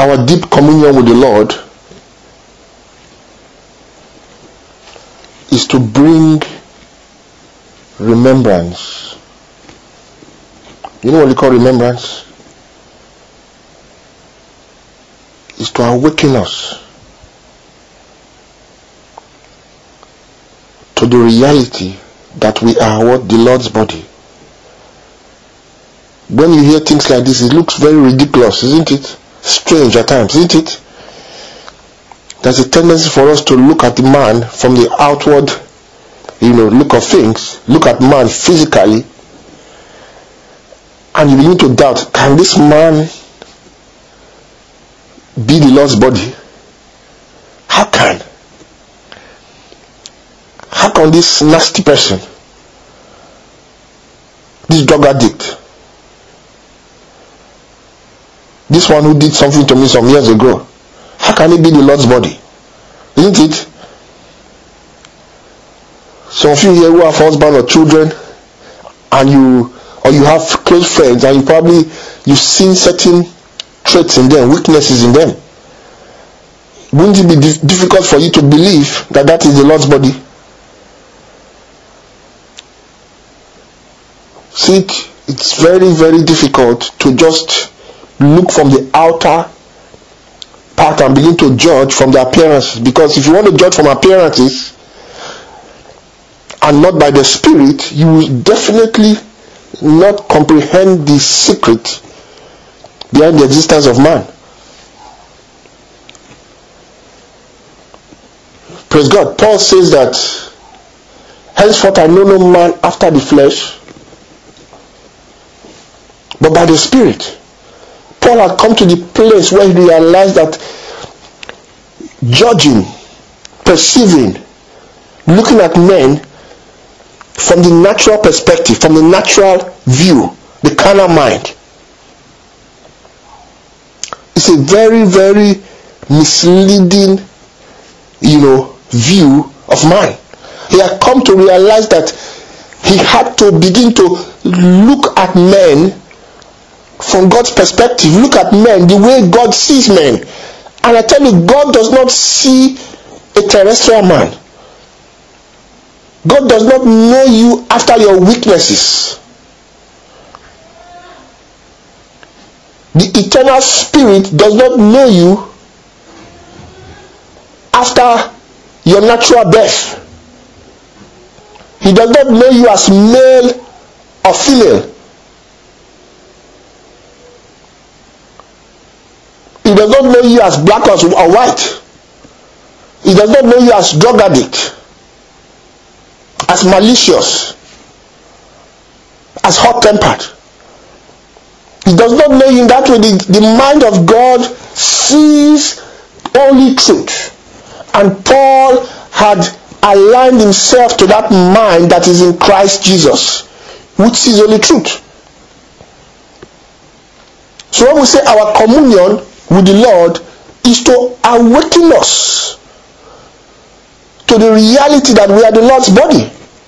our deep communion with the Lord is to bring remembrance. You know what we call remembrance? Is to awaken us to the reality that we are what? The Lord's body. When you hear things like this, it looks very ridiculous, isn't it? Strange at times, isn't it? There's a tendency for us to look at the man from the outward, look of things, look at man physically, and you begin to doubt, can this man be the Lord's body? How can this nasty person, this drug addict, this one who did something to me some years ago, how can he be the Lord's body? Isn't it? Some of you here who have husband or children, and you have close friends, and you've seen certain traits in them, weaknesses in them. Wouldn't it be difficult for you to believe that that is the Lord's body? See, it's very, very difficult to just look from the outer part and begin to judge from the appearances, because if you want to judge from appearances and not by the Spirit, you will definitely not comprehend the secret behind the existence of man. Praise God. Paul says that henceforth I know no man after the flesh, but by the Spirit. Paul had come to the place where he realized that judging, perceiving, looking at men from the natural perspective, from the natural view, the carnal mind, it's a very, very misleading, view of man. He had come to realize that he had to begin to look at men from God's perspective, look at men the way God sees men. And I tell you, God does not see a terrestrial man. God does not know you after your weaknesses. The eternal Spirit does not know you after your natural birth. He does not know you as male or female. He does not know you as black or white. He does not know you as drug addict, as malicious, as hot-tempered. He does not know you in that way. The mind of God sees only truth. And Paul had aligned himself to that mind that is in Christ Jesus, which sees only truth. So when we say our communion with the Lord is to awaken us to the reality that we are the Lord's body.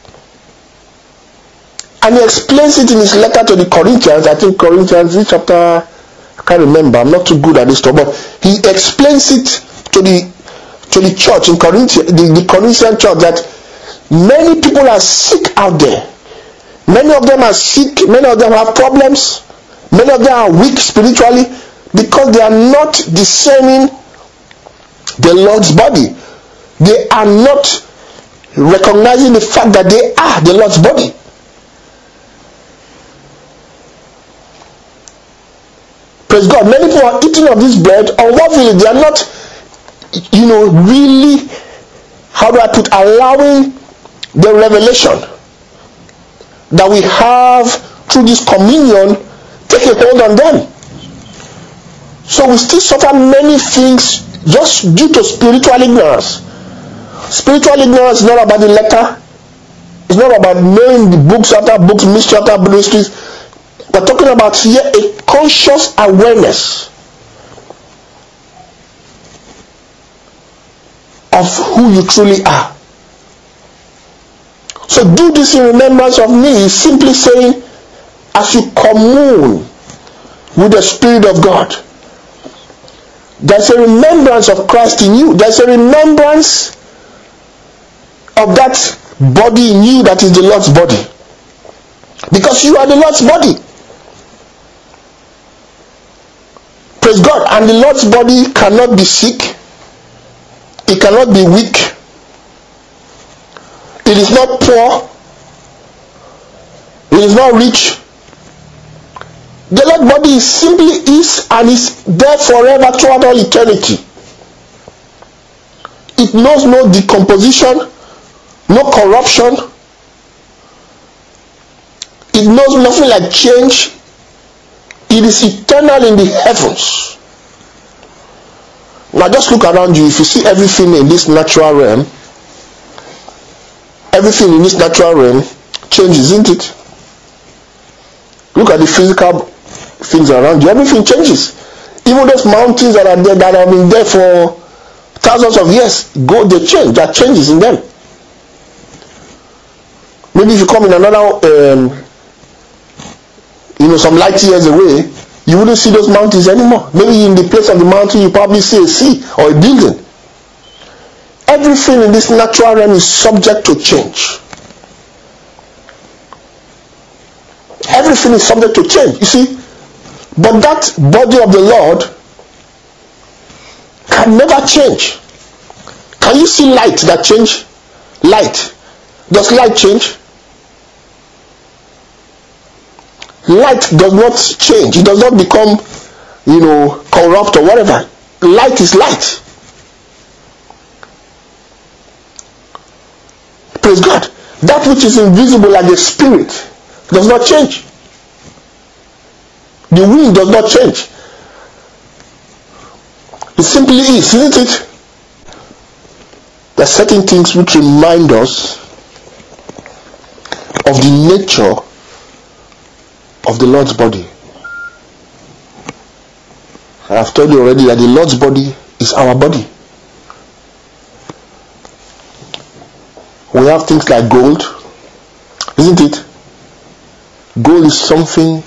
And he explains it in his letter to the Corinthians. I think Corinthians, which chapter, I can't remember, I'm not too good at this stuff, but he explains it to the church in Corinthians, the Corinthian church, that many people are sick out there. Many of them are sick, many of them have problems, many of them are weak spiritually, because they are not discerning the Lord's body. They are not recognizing the fact that they are the Lord's body. Praise God. Many people are eating of this bread, unfortunately they are not, really, allowing the revelation that we have through this communion take a hold on them. So we still suffer many things just due to spiritual ignorance. Spiritual ignorance is not about the letter. It's not about knowing the books after books, mystery after mysteries. We're talking about here a conscious awareness of who you truly are. So do this in remembrance of me is simply saying, as you commune with the Spirit of God, There's a remembrance of Christ in you. There's a remembrance of that body in you that is the Lord's body. Because you are the Lord's body. Praise God. And the Lord's body cannot be sick. It cannot be weak. It is not poor. It is not rich. The Lord's body simply is and is there forever throughout all eternity. It knows no decomposition, no corruption. It knows nothing like change. It is eternal in the heavens. Now just look around you. If you see everything in this natural realm, everything in this natural realm changes, isn't it? Look at the physical things around you. Everything changes. Even those mountains that are there, that have been there for thousands of years, they change. There are changes in them. Maybe if you come in another some light years away, you wouldn't see those mountains anymore. Maybe in the place of the mountain you probably see a sea or a building. Everything in this natural realm is subject to change. Everything is subject to change, you see. But that body of the Lord can never change. Can you see light that change? Light. Does light change? Light does not change. It does not become, corrupt or whatever. Light is light. Praise God. That which is invisible like a spirit does not change. The wind does not change. It simply is, isn't it? There are certain things which remind us of the nature of the Lord's body. I have told you already that the Lord's body is our body. We have things like gold, isn't it? Gold is something,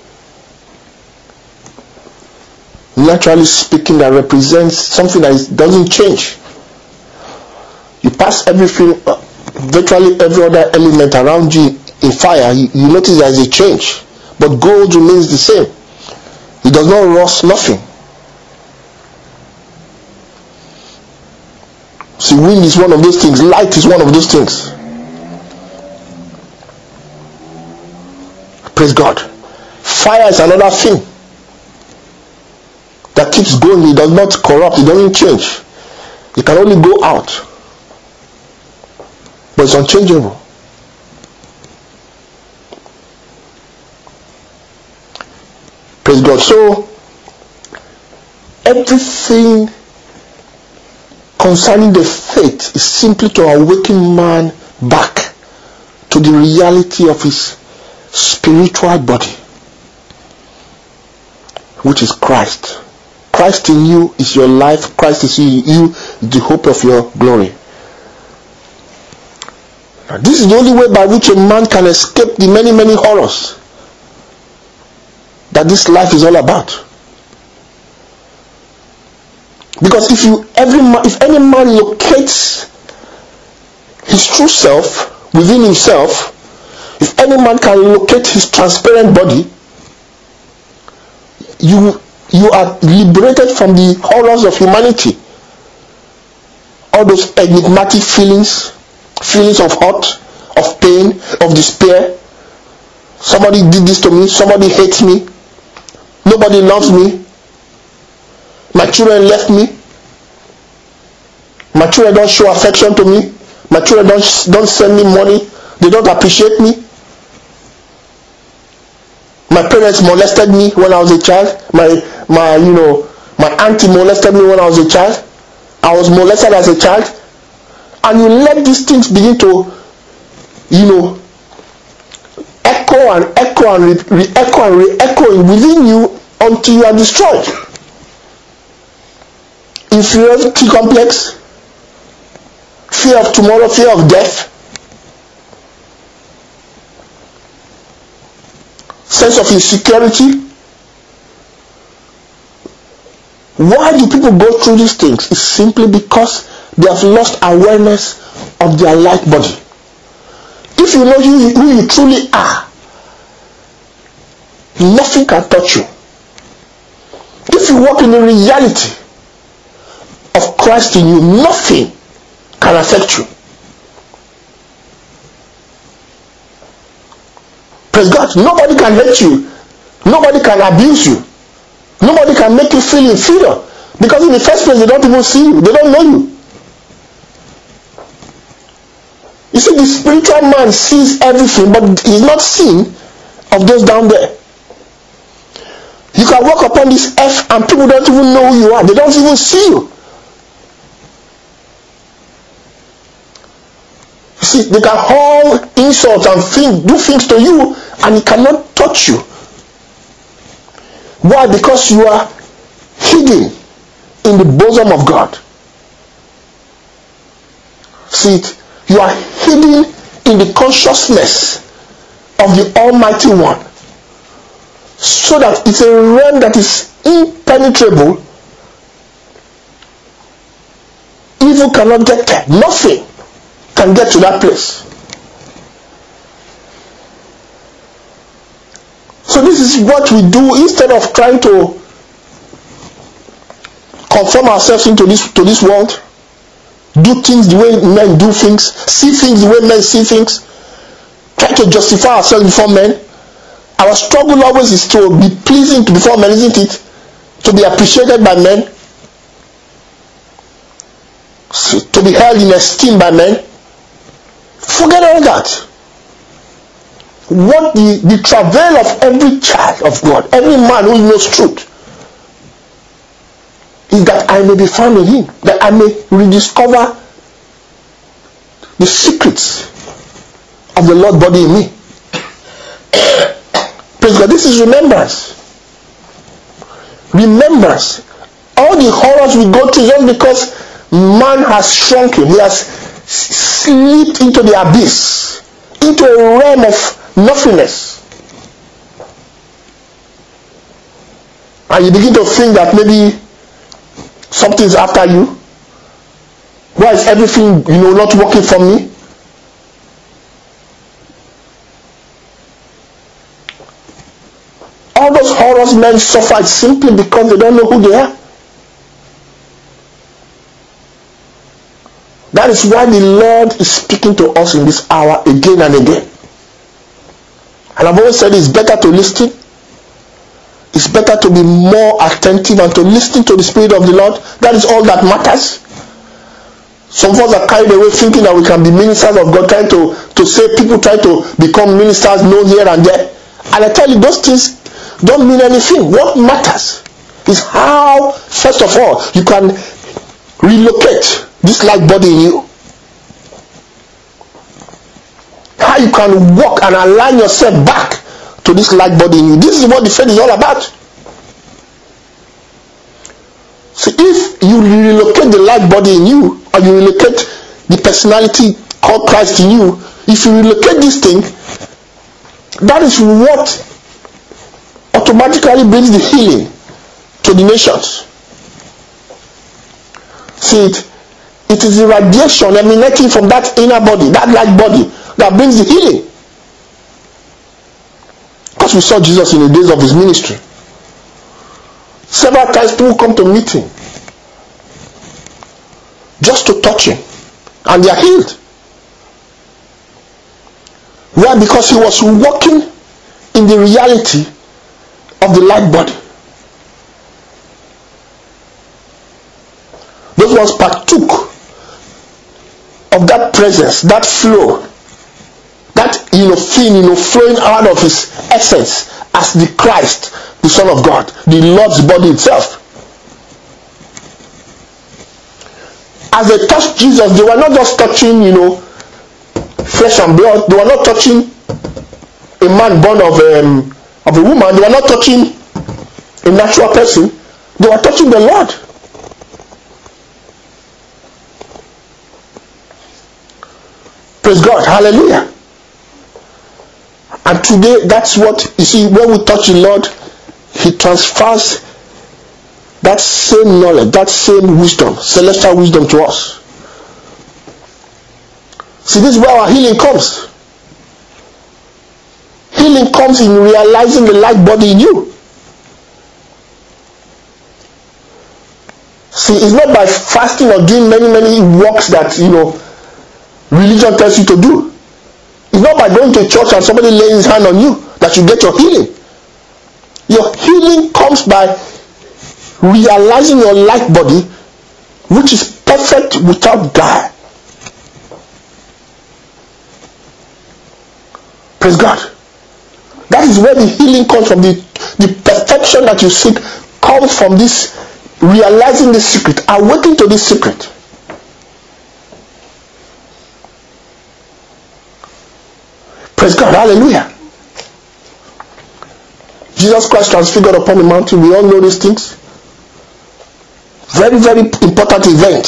naturally speaking, that represents something that doesn't change. You pass everything, virtually every other element around you in fire, you notice there is a change. But gold remains the same. It does not rust, nothing. See, wind is one of those things. Light is one of those things. Praise God. Fire is another thing that keeps going. It does not corrupt. It doesn't change. It can only go out. But it's unchangeable. Praise God. So, everything concerning the faith is simply to awaken man back to the reality of his spiritual body, which is Christ. Christ in you is your life. Christ is in you, the hope of your glory. Now, this is the only way by which a man can escape the many, many horrors that this life is all about. Because if any man locates his true self within himself, if any man can locate his transparent body, you are liberated from the horrors of humanity. All those enigmatic feelings of hurt, of pain, of despair. Somebody did this to me, somebody hates me, nobody loves me, my children left me, my children don't show affection to me, my children don't send me money, they don't appreciate me, my parents molested me when I was a child, my auntie molested me when I was a child, I was molested as a child, and you let these things begin to echo and echo and re-echo and re-echo within you until you are destroyed. Inferiority complex, fear of tomorrow, fear of death, sense of insecurity, Why do people go through these things? It's simply because they have lost awareness of their light body. If you know who you truly are, nothing can touch you. If you walk in the reality of Christ in you, nothing can affect you. Praise God. Nobody can hate you. Nobody can abuse you. Nobody can make you feel inferior. Because in the first place, they don't even see you. They don't know you. You see, the spiritual man sees everything, but he's not seen of those down there. You can walk upon this earth and people don't even know who you are. They don't even see you. You see, they can haul insults and do things to you, and it cannot touch you. Why? Because you are hidden in the bosom of God. See it? You are hidden in the consciousness of the Almighty One. So that it's a realm that is impenetrable. Evil cannot get there. Nothing can get to that place. So this is what we do instead of trying to conform ourselves into this world. Do things the way men do things. See things the way men see things. Try to justify ourselves before men. Our struggle always is to be pleasing before men, isn't it? To be appreciated by men. To be held in esteem by men. Forget all that. What the travail of every child of God, every man who knows truth, is that I may be found in him, that I may rediscover the secrets of the Lord body in me. Praise God. This is remembrance. Remembrance. All the horrors we go through just because man has shrunken, he has slipped into the abyss, into a realm of nothingness. And you begin to think that maybe something's after you. Why is everything, not working for me? All those horrors men suffer simply because they don't know who they are. That is why the Lord is speaking to us in this hour again and again. And I've always said it's better to listen. It's better to be more attentive and to listen to the Spirit of the Lord. That is all that matters. Some of us are carried away thinking that we can be ministers of God, trying to say people try to become ministers, know here and there. And I tell you, those things don't mean anything. What matters is how, first of all, you can relocate this light body in you. How you can walk and align yourself back to this light body in you. This is what the faith is all about. So if you relocate the light body in you, or you relocate the personality called Christ in you, if you relocate this thing, that is what automatically brings the healing to the nations. See it? It is the radiation emanating from that inner body, that light body, that brings the healing. Because we saw Jesus in the days of his ministry. Several times people come to meet him just to touch him, and they are healed. Why? Because he was walking in the reality of the light body. Those ones partook of that presence, that flow, that thing flowing out of his essence as the Christ, the Son of God, the Lord's body itself. As they touched Jesus, they were not just touching, flesh and blood. They were not touching a man born of a woman. They were not touching a natural person. They were touching the Lord. Praise God. Hallelujah. And today, that's what, you see, when we touch the Lord, he transfers that same knowledge, that same wisdom, celestial wisdom to us. See, this is where our healing comes. Healing comes in realizing the light body in you. See, it's not by fasting or doing many works that, religion tells you to do. It's not by going to church and somebody laying his hand on you that you get your healing. Your healing comes by realizing your light body, which is perfect without guile. Praise God. That is where the healing comes from. The perfection that you seek comes from this realizing the secret, awakening to this secret. Praise God. Hallelujah. Jesus Christ transfigured upon the mountain. We all know these things. Very, very important event.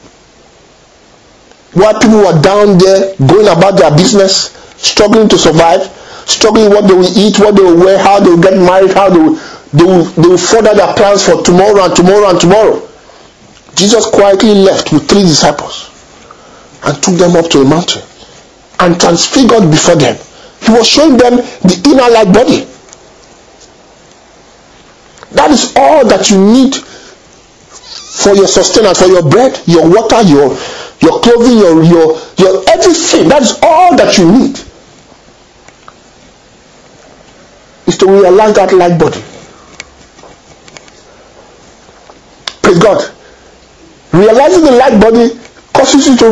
Where people were down there going about their business, struggling to survive, struggling what they will eat, what they will wear, how they will get married, how they will further their plans for tomorrow and tomorrow and tomorrow. Jesus quietly left with 3 disciples and took them up to the mountain and transfigured before them. He was showing them the inner light body. That is all that you need for your sustenance, for your bread, your water, your clothing, your everything. That is all that you need. Is to realize that light body. Praise God. Realizing the light body causes you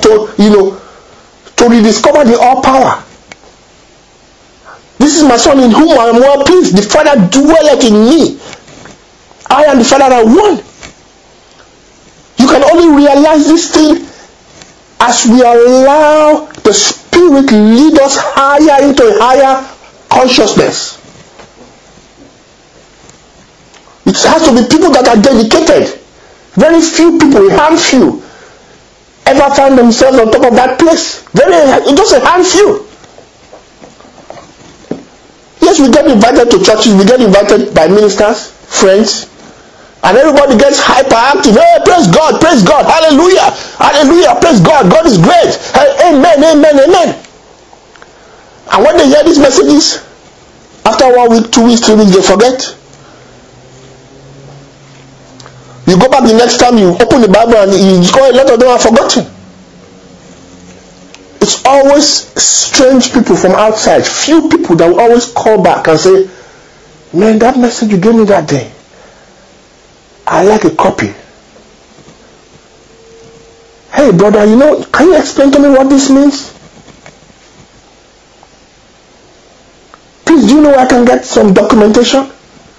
to rediscover the all power. This is my son in whom I am well pleased. The Father dwelleth in me. I and the Father are one. You can only realize this thing as we allow the Spirit lead us higher into a higher consciousness. It has to be people that are dedicated. Very few people, a handful, ever find themselves on top of that place. Just a handful. Yes, we get invited to churches, we get invited by ministers, friends, and everybody gets hyperactive. Hey, praise God, hallelujah, hallelujah, praise God, God is great. Hey, amen, amen, amen. And when they hear these messages, after 1 week, 2 weeks, 3 weeks, they forget. You go back the next time, you open the Bible and you discover a lot of them are forgotten. It's always strange people from outside, few people that will always call back and say, man, that message you gave me that day, I like a copy. Hey brother, can you explain to me what this means? Please, do you know where I can get some documentation?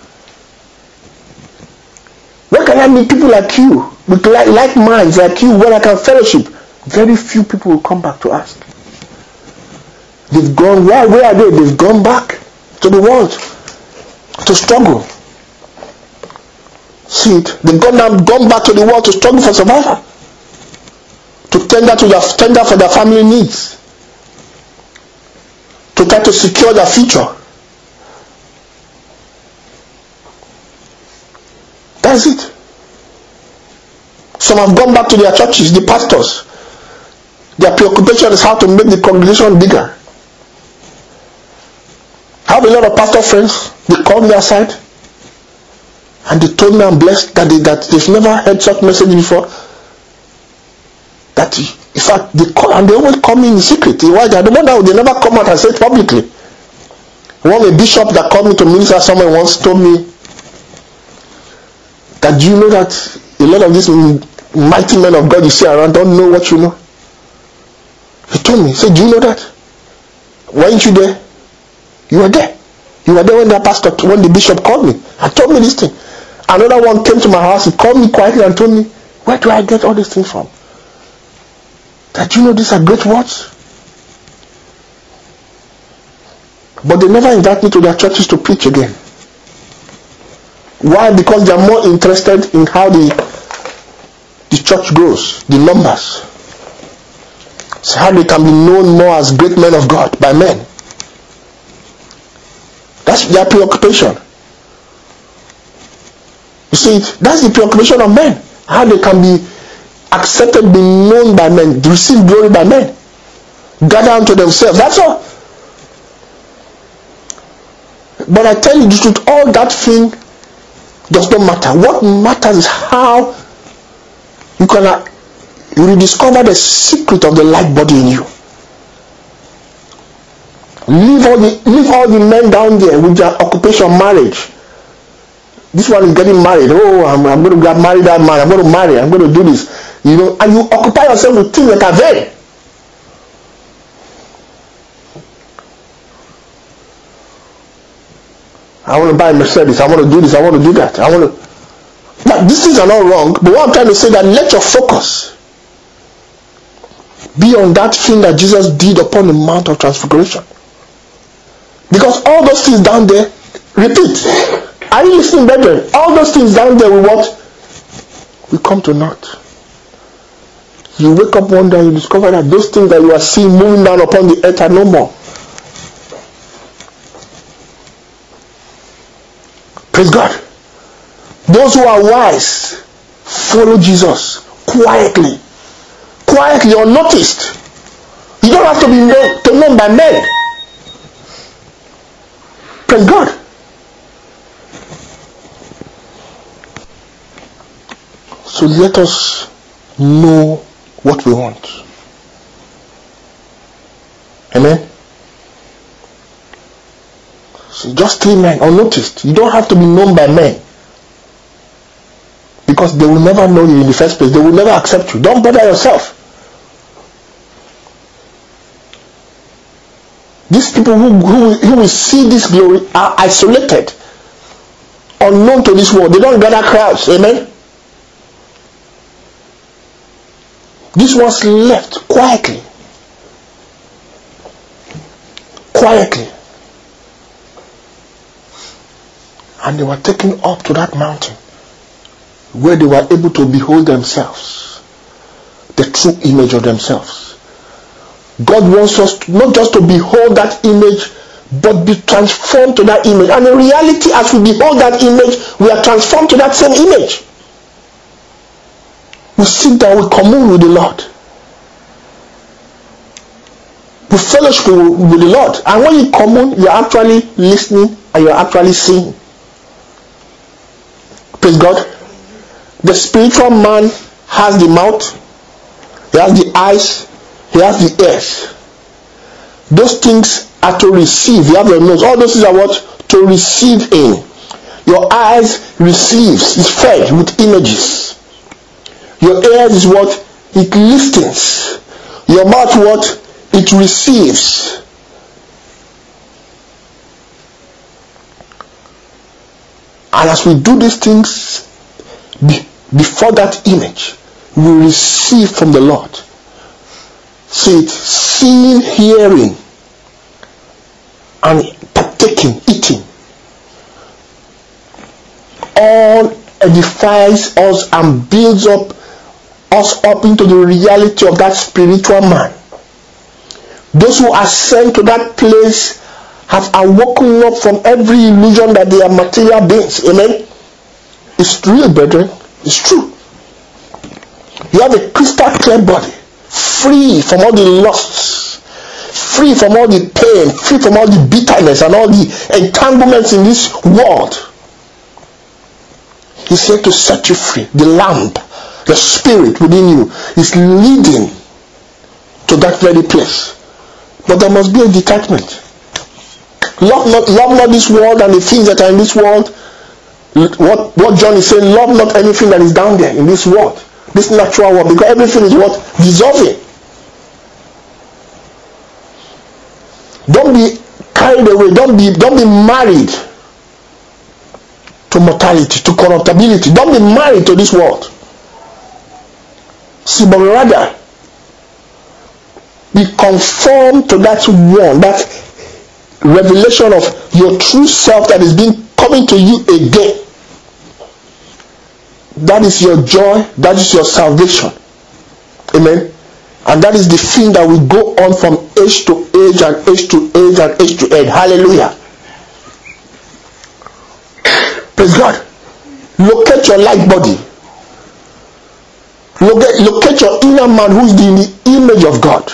Where can I meet people like you, with like minds like you, where I can fellowship? Very few people will come back to ask. They've gone, where are they? They've gone back to the world to struggle. See it? They've gone back to the world to struggle for survival, to tender for their family needs, to try to secure their future. That's it. Some have gone back to their churches, the pastors. Their preoccupation is how to make the congregation bigger. I have a lot of pastor friends. They called me aside and they told me I'm blessed that they've never heard such message before. That in fact they call and they always call me in secret. Why? I don't wonder they never come out and say it publicly. One bishop that called me to minister somewhere once told me that, do you know that a lot of these mighty men of God you see around don't know what you know? He told me, he said, do you know that? Weren't you there? You were there. You were there when the bishop called me and told me this thing. Another one came to my house, he called me quietly and told me, where do I get all these things from? That you know these are great words? But they never invite me to their churches to preach again. Why? Because they are more interested in how the church grows, the numbers. So how they can be known more as great men of God by men. That's their preoccupation. You see, that's the preoccupation of men. How they can be accepted, be known by men, receive glory by men, gather unto themselves. That's all. But I tell you the truth, all that thing does not matter. What matters is how you can rediscover the secret of the light body in you. Leave all the men down there with their occupation, marriage. This one is getting married. Oh, I'm going to get married that man. I'm going to marry. I'm going to do this. You know, and you occupy yourself with things that are vain. I want to buy a Mercedes. I want to do this. I want to do that. But these things are not wrong. But what I'm trying to say is that let your focus be on that thing that Jesus did upon the Mount of Transfiguration. Because all those things down there, repeat. Are you listening, brethren? All those things down there will what? We come to naught. You wake up one day and you discover that those things that you are seeing moving down upon the earth are no more. Praise God. Those who are wise follow Jesus quietly. Quietly, unnoticed. You don't have to be known by men. Praise God. So let us know what we want. Amen. So just three men unnoticed. You don't have to be known by men. Because they will never know you in the first place. They will never accept you. Don't bother yourself. These people who will see this glory are isolated. Unknown to this world. They don't gather crowds. Amen. These ones left quietly. Quietly. And they were taken up to that mountain where they were able to behold themselves, the true image of themselves. God wants us not just to behold that image, but be transformed to that image. And in reality, as we behold that image, we are transformed to that same image. We sit down, we commune with the Lord. We fellowship with the Lord. And when you commune, you're actually listening and you're actually seeing. Praise God. The spiritual man has the mouth, he has the eyes, he has the ears. Those things are to receive. You have your nose. All those things are what? To receive in. Your eyes receives, is fed with images. Your ears is what? It listens. Your mouth what? It receives. And as we do these things before that image, we receive from the Lord. See it, seeing, hearing, and partaking, eating. All edifies us and builds us up into the reality of that spiritual man. Those who ascend to that place have awoken up from every illusion that they are material beings. Amen. It's real, brethren. It's true. You have a crystal clear body, free from all the lusts, free from all the pain, free from all the bitterness and all the entanglements in this world. He's here to set you free. The lamp, the spirit within you is leading to that very place. But there must be a detachment. Love not this world and the things that are in this world. What John is saying, love not anything that is down there in this world, this natural world, because everything is what? Dissolving. Don't be carried away. Don't be married to mortality, to corruptibility. Don't be married to this world. See, but rather be conformed to that one, that revelation of your true self that is being coming to you again. That is your joy. That is your salvation. Amen. And that is the thing that will go on from age to age and age to age and age to age. Hallelujah. Praise God. locate your light body. Locate your inner man who is in the image of God.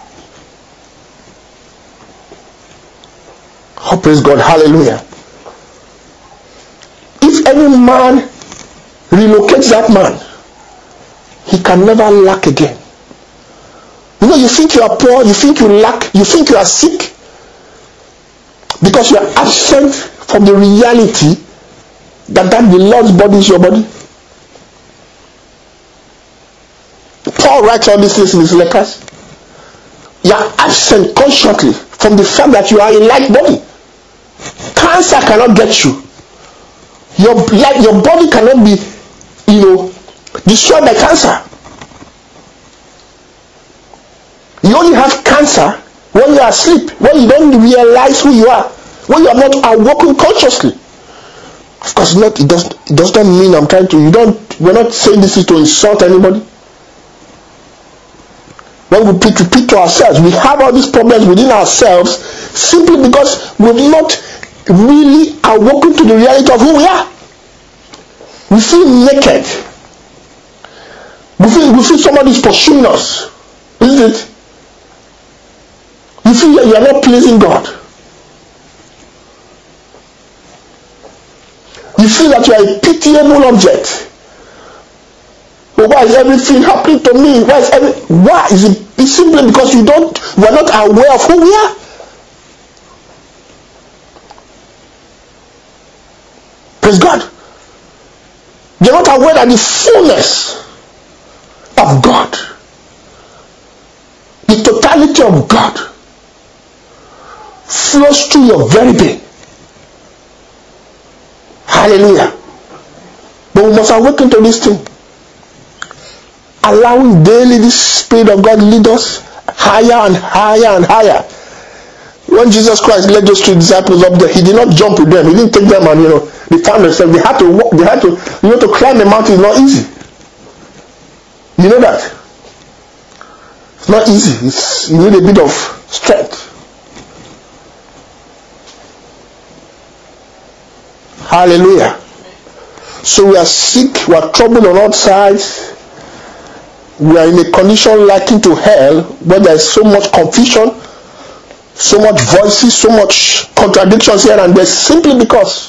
Oh, praise God. Hallelujah. If any man relocates that man, he can never lack again. You know, you think you are poor, you think you lack, you think you are sick because you are absent from the reality that the Lord's body is your body. Paul writes all these things in his letters. You are absent consciously from the fact that you are a light body. Cancer cannot get you. Your body cannot be, destroyed by cancer. You only have cancer when you are asleep, when you don't realize who you are, when you are not awoken consciously. Of course, it does not mean we're not saying this is to insult anybody. When we repeat to ourselves, we have all these problems within ourselves simply because we've not really awoken to the reality of who we are. We feel naked. We feel somebody's pursuing us. Isn't it? You feel that you are not pleasing God. You feel that you are a pitiable object. But why is everything happening to me? Why is it? It's simply because we are not aware of who we are. Praise God. You're not aware that the fullness of God, the totality of God, flows through your very being. Hallelujah. But we must awaken to this thing. Allowing daily the Spirit of God lead us higher and higher and higher. When Jesus Christ led those 3 disciples up there, he did not jump with them. He didn't take them and they found themselves. They had to walk. They had to to climb a mountain is not easy. You know that. It's not easy. You need a bit of strength. Hallelujah. So we are sick, we are troubled on all sides. We are in a condition likened to hell, where there is so much confusion, so much voices, so much contradictions here and there, simply because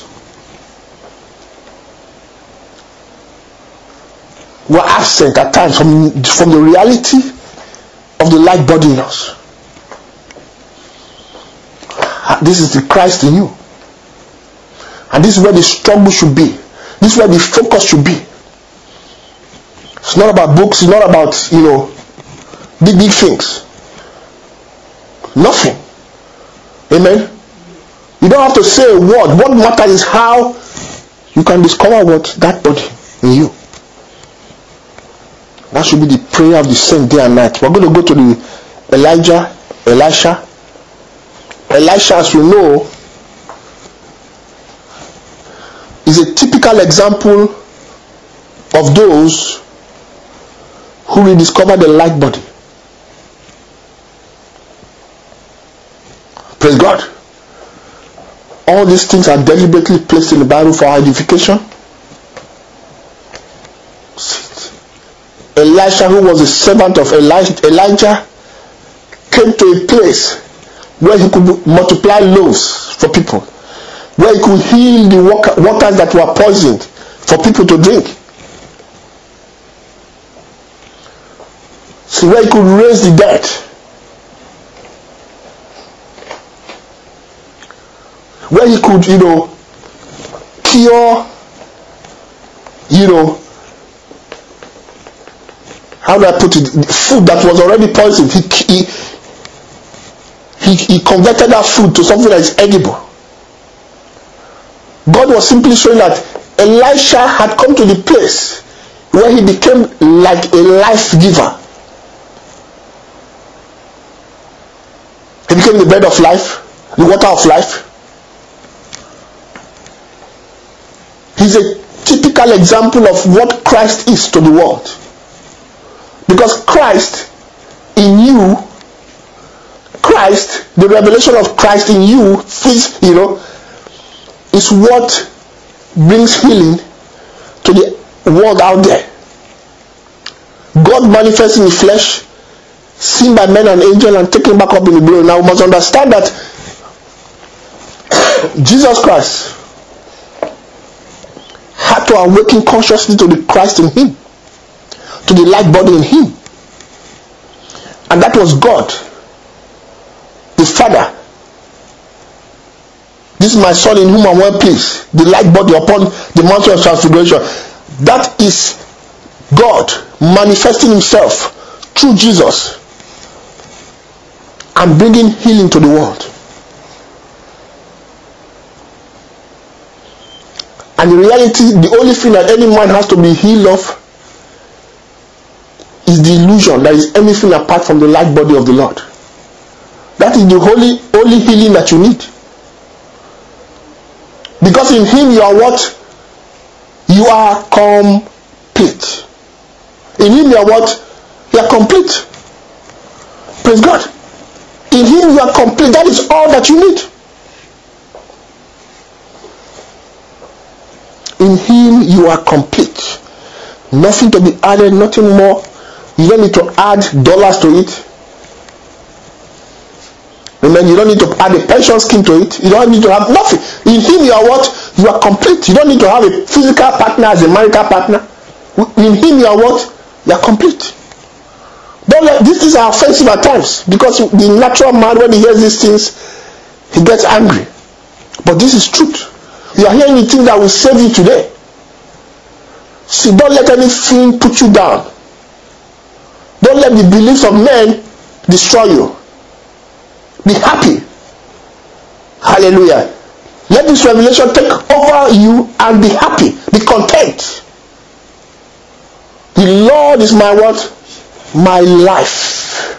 we are absent at times from the reality of the light body in us. This is the Christ in you. And this is where the struggle should be. This is where the focus should be. It's not about books. It's not about, big things. Nothing. Amen. You don't have to say a word. What matters is how you can discover that body in you. That should be the prayer of the saint day and night. We're going to go to the Elisha. Elisha, as you know, is a typical example of those who rediscover the light body. Praise God. All these things are deliberately placed in the Bible for our edification. Elisha, who was a servant of Elijah, came to a place where he could multiply loaves for people, where he could heal the waters that were poisoned for people to drink. So where he could raise the dead. Where he could, cure, how do I put it? Food that was already poisoned. He converted that food to something that is edible. God was simply showing that Elisha had come to the place where he became like a life giver. He became the bread of life, the water of life. He's a typical example of what Christ is to the world. Because Christ in you, the revelation of Christ in you, is what brings healing, to the world out there. God manifesting in flesh, seen by men and angels, and taken back up in the glory. Now we must understand that Jesus Christ had to awaken consciously to the Christ in him, to the light body in him. And that was God, the Father. This is my Son in whom I'm well pleased. The light body upon the mountain of transfiguration. That is God manifesting himself through Jesus and bringing healing to the world. And in reality, the only thing that any man has to be healed of is the illusion that is anything apart from the light body of the Lord. That is the only healing that you need. Because in him you are what? You are complete. In him you are what? You are complete. Praise God. In him you are complete. That is all that you need. In him you are complete. Nothing to be added, nothing more. You don't need to add dollars to it. Amen. You don't need to add a pension scheme to it. You don't need to have nothing. In him you are what? You are complete. You don't need to have a physical partner as a marital partner. In him you are what? You are complete. Don't let, these things are offensive at times, because the natural man, when he hears these things, he gets angry. But this is truth. You are hearing the things that will save you today. See, don't let anything put you down. Don't let the beliefs of men destroy you. Be happy. Hallelujah. Let this revelation take over you and be happy. Be content. The Lord is my what? My life.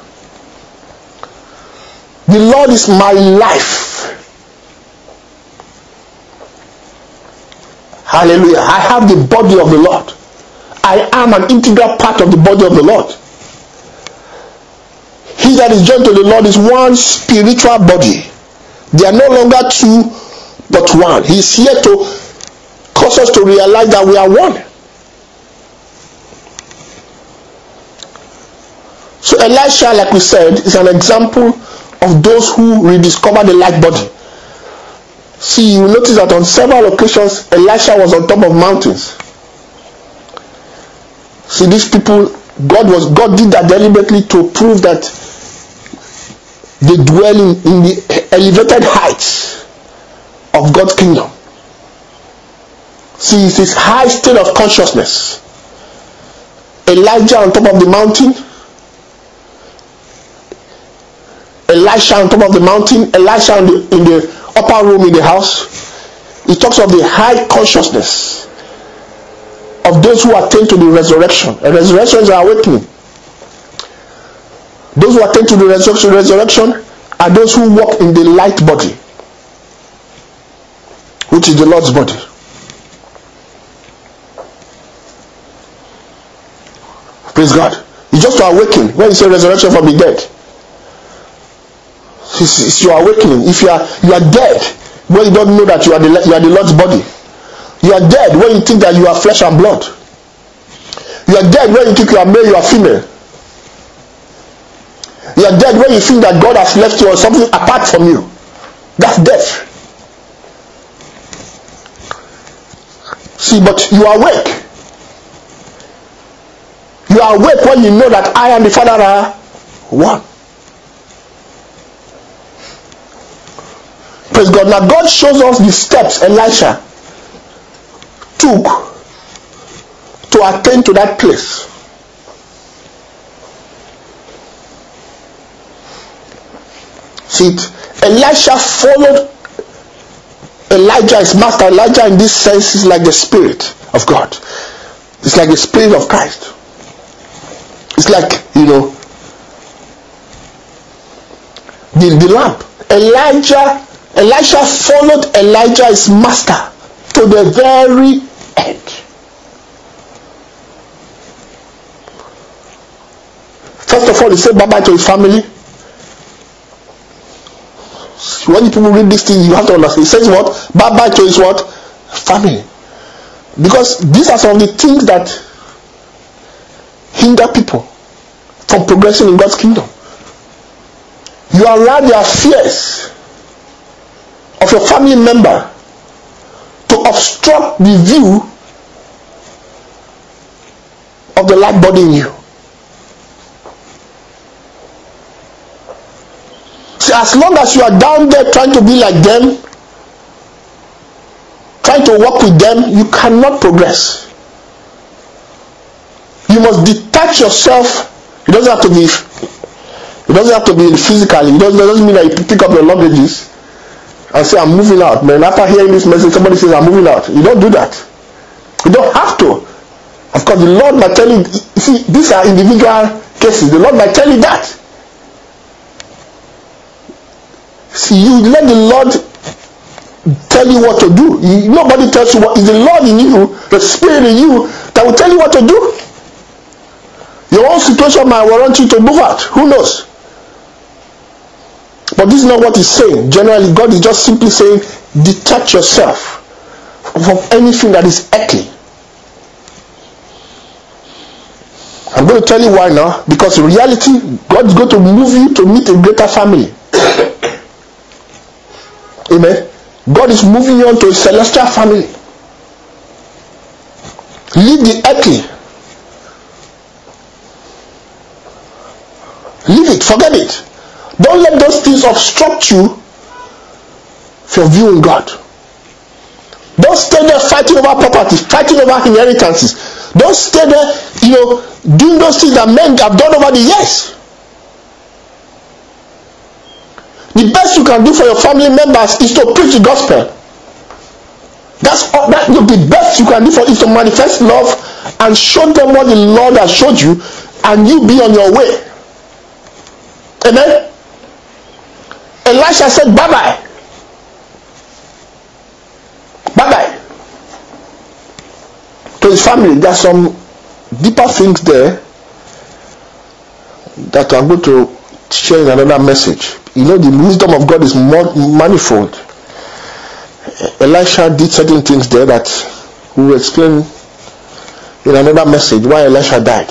The Lord is my life. Hallelujah. I have the body of the Lord. I am an integral part of the body of the Lord. He that is joined to the Lord is one spiritual body. They are no longer two, but one. He is here to cause us to realize that we are one. So Elisha, like we said, is an example of those who rediscover the light body. See, you notice that on several occasions, Elisha was on top of mountains. See, these people, God did that deliberately to prove that they dwell in the elevated heights of God's kingdom. See, it's this high state of consciousness. Elijah on top of the mountain, Elisha on top of the mountain, Elisha in the upper room in the house. It talks of the high consciousness of those who attain to the resurrection. And resurrection is awakening. Those who attain to the resurrection are those who walk in the light body, which is the Lord's body. Praise God. It's just to awaken. When you say resurrection from the dead, it's your awakening. If you are dead when you don't know that you are the Lord's body. You are dead when you think that you are flesh and blood. You are dead when you think you are male, you are female. You are dead when you think that God has left you or something apart from you. That's death. See, but you are awake. You are awake when you know that I and the Father are one. Praise God. Now God shows us the steps Elisha took to attain to that place. See it. Elisha followed Elijah, his master. Elijah in this sense is like the Spirit of God. It's like the Spirit of Christ. It's like, the lamp. Elisha followed Elijah, his master, to the very end. First of all, he said bye-bye to his family. When people read this thing, you have to understand. He says what? Bye-bye to his what? Family. Because these are some of the things that hinder people from progressing in God's kingdom. You allow their fears of your family member to obstruct the view of the light body in you. See, as long as you are down there trying to be like them, trying to work with them, you cannot progress. You must detach yourself. It doesn't have to be physically. It doesn't mean that you pick up your luggages and say, I'm moving out. Man, after hearing this message, somebody says, I'm moving out. You don't do that. You don't have to. Of course, the Lord might tell you, see, these are individual cases. The Lord might tell you that. See, you let the Lord tell you what to do. Nobody tells you what. It's the Lord in you, the Spirit in you, that will tell you what to do. Your own situation might warrant you to move out. Who knows? But this is not what he's saying. Generally, God is just simply saying, detach yourself from anything that is earthly. I'm going to tell you why now. Because in reality, God is going to move you to meet a greater family. Amen. God is moving you on to a celestial family. Leave the earthly. Leave it. Forget it. Don't let those things obstruct you from viewing God. Don't stay there fighting over property, fighting over inheritances. Don't stay there, doing those things that men have done over the years. The best you can do for your family members is to preach the gospel. That's all, the best you can do is to manifest love and show them what the Lord has showed you, and you be on your way. Amen. Elisha said, bye-bye. Bye-bye. To his family, there are some deeper things there that I'm going to share in another message. The wisdom of God is more manifold. Elisha did certain things there that we will explain in another message why Elisha died.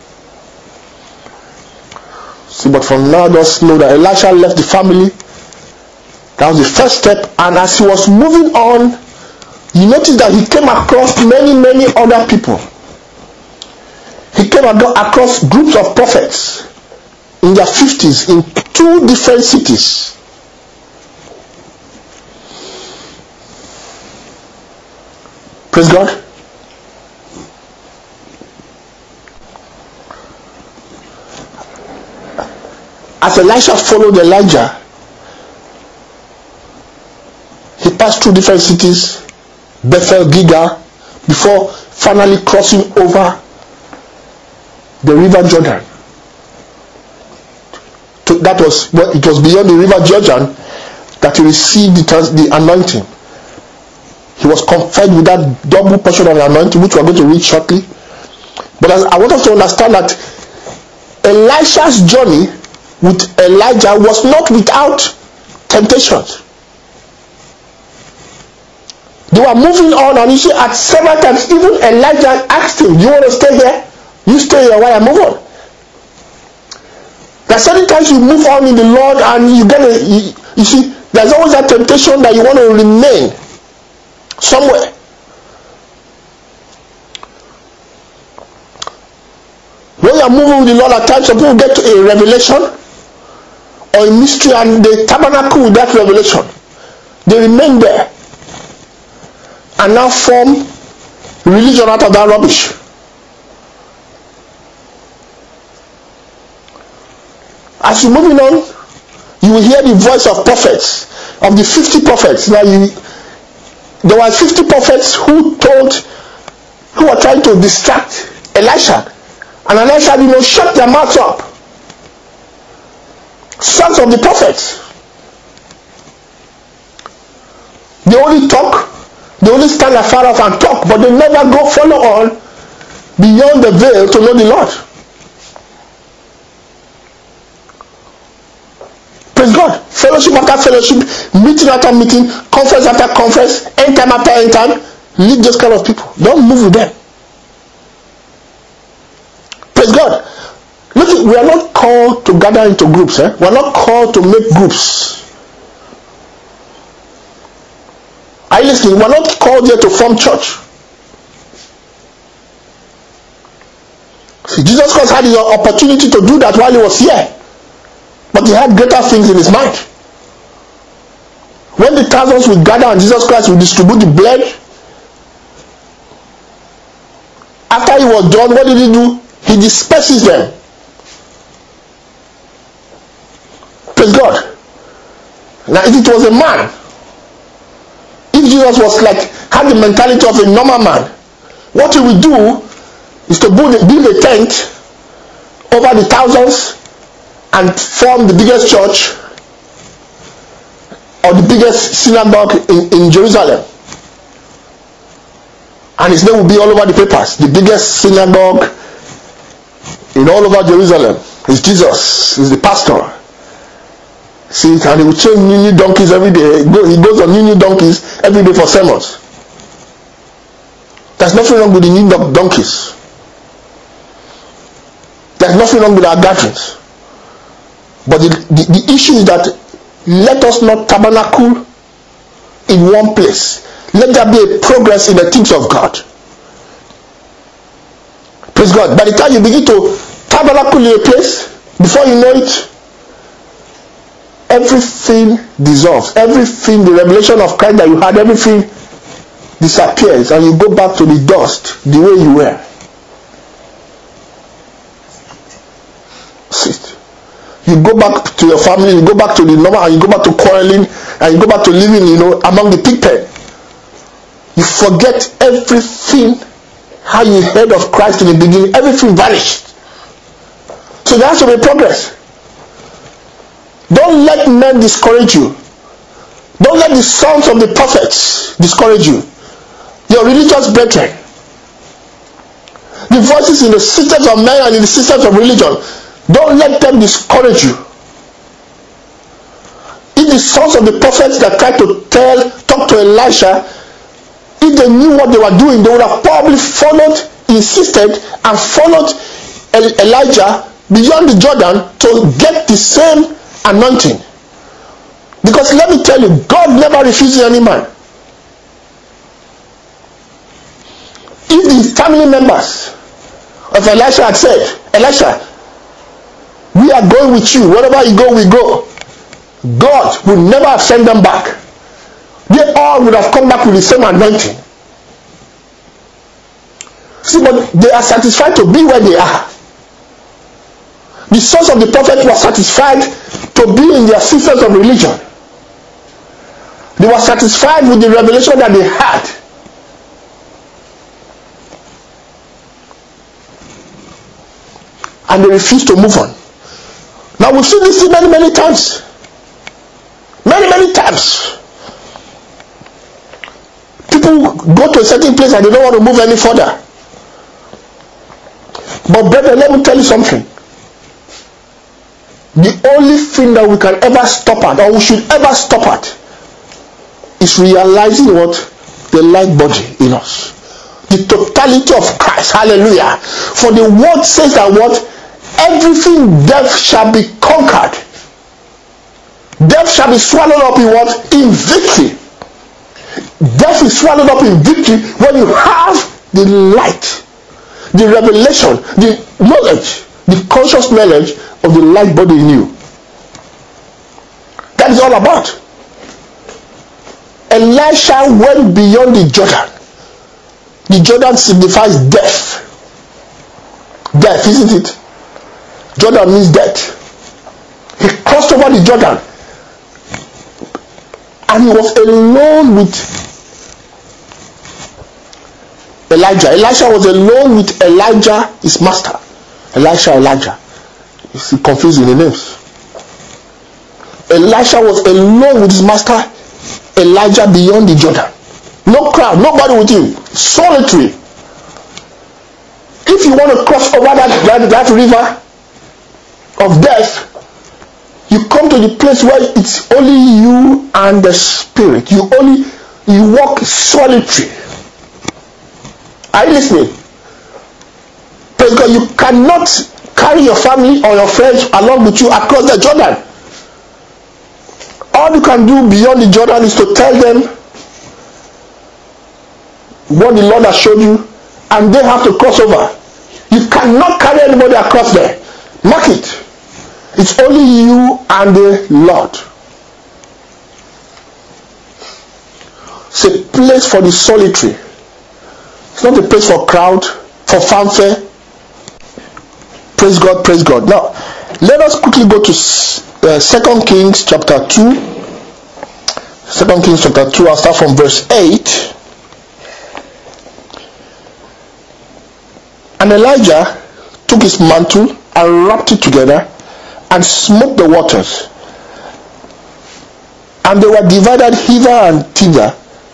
See, but from now, just know that Elisha left the family. That was the first step. And as he was moving on, you notice that he came across many other people. He came across groups of prophets in their 50s in 2 different cities. Praise God. As Elisha followed Elijah, he passed through different cities, Bethel, Gilgal, before finally crossing over the river Jordan. It was beyond the river Jordan that he received the anointing. He was conferred with that double portion of the anointing, which we are going to read shortly. But I want us to understand that Elisha's journey with Elijah was not without temptations. They were moving on, and you see, at several times, even Elijah asked him, "Do you want to stay here? You stay here while I move on." There are certain times you move on in the Lord, and you see, there's always that temptation that you want to remain somewhere. When you are moving with the Lord, at times some people get to a revelation or a mystery, and they tabernacle with that revelation. They remain there and now form religion out of that rubbish. As you're moving on, you will hear the voice of prophets, of the 50 prophets. Now there were 50 prophets who were trying to distract Elisha. And Elisha shut their mouths up. Sons of the prophets. They only talk, they only stand afar off and talk, but they never go follow on beyond the veil to know the Lord. Praise God. Fellowship after fellowship, meeting after meeting, conference after conference, end time after end time. Leave those kind of people. Don't move with them. Praise God. Look, we are not called to gather into groups. We are not called to make groups. Are you listening? We are not called here to form church. See, Jesus Christ had the opportunity to do that while he was here. But he had greater things in his mind. When the thousands would gather and Jesus Christ would distribute the bread, after he was done, what did he do? He disperses them. Praise God. Now if it was a man, if Jesus was had the mentality of a normal man, what he would do is to build a tent over the thousands and form the biggest church or the biggest synagogue in Jerusalem. And his name will be all over the papers. The biggest synagogue in all over Jerusalem is Jesus, is the pastor. See, and he will change new donkeys every day. He goes on new donkeys every day for sermons. There's nothing wrong with the new donkeys. There's nothing wrong with our gatherings. But the issue is that let us not tabernacle in one place. Let there be a progress in the things of God. Praise God. By the time you begin to tabernacle in a place, before you know it, everything dissolves. Everything, the revelation of Christ that you had, everything disappears, and you go back to the dust the way you were. See, you go back to your family, you go back to the normal, and you go back to quarreling, and you go back to living, among the pig pen. You forget everything, how you heard of Christ in the beginning, everything vanished. So there has to be progress. Don't let men discourage you. Don't let the sons of the prophets discourage you. Your religious brethren, the voices in the systems of men and in the systems of religion, don't let them discourage you. If the sons of the prophets that tried to talk to Elisha, if they knew what they were doing, they would have probably insisted and followed Elijah beyond the Jordan to get the same anointing. Because let me tell you, God never refuses any man. If the family members of Elisha had said, Elisha, we are going with you, wherever you go, we go, God would never have sent them back. They all would have come back with the same anointing. See, but they are satisfied to be where they are. The sons of the prophet were satisfied to be in their systems of religion. They were satisfied with the revelation that they had. And they refused to move on. Now we've seen this many, many times. Many, many times. People go to a certain place and they don't want to move any further. But brethren, let me tell you something. The only thing that we can ever stop at, or we should ever stop at, is realizing what? The light body in us. The totality of Christ. Hallelujah. For the word says that what? Everything death shall be conquered. Death shall be swallowed up in what? In victory. Death is swallowed up in victory when you have the light, the revelation, the knowledge, the conscious knowledge of the light body in you. That is all about. Elisha went beyond the Jordan. The Jordan signifies death. Death, isn't it? Jordan means death. He crossed over the Jordan. And he was alone with Elijah. Elisha was alone with Elijah, his master. Elijah. You see, confusing the names. Elisha was alone with his master, Elijah, beyond the Jordan. No crowd, nobody with him. Solitary. If you want to cross over that river of death, you come to the place where it's only you and the Spirit. You walk solitary. Are you listening? Praise God. You cannot carry your family or your friends along with you across the Jordan. All you can do beyond the Jordan is to tell them what the Lord has showed you, and they have to cross over. You cannot carry anybody across there. Mark it. It's only you and the Lord. It's a place for the solitary. It's not a place for crowd, for fanfare. Praise God, praise God. Now, let us quickly go to 2 Kings chapter 2. 2 Kings chapter 2, I'll start from verse 8. And Elijah took his mantle and wrapped it together and smote the waters. And they were divided hither and thither,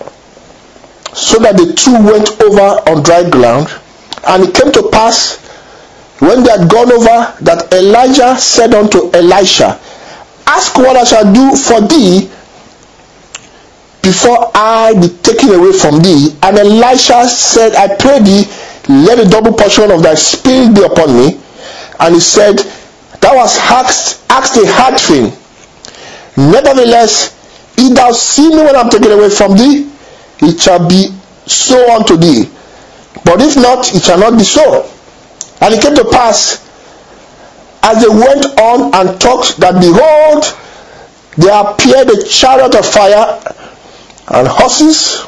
so that the two went over on dry ground. And it came to pass, when they had gone over, that Elijah said unto Elisha, Ask what I shall do for thee before I be taken away from thee. And Elisha said, I pray thee, let a double portion of thy spirit be upon me. And he said, Thou hast asked a hard thing. Nevertheless, if thou see me when I am taken away from thee, it shall be so unto thee. But if not, it shall not be so. And it came to pass, as they went on and talked, that behold, there appeared a chariot of fire and horses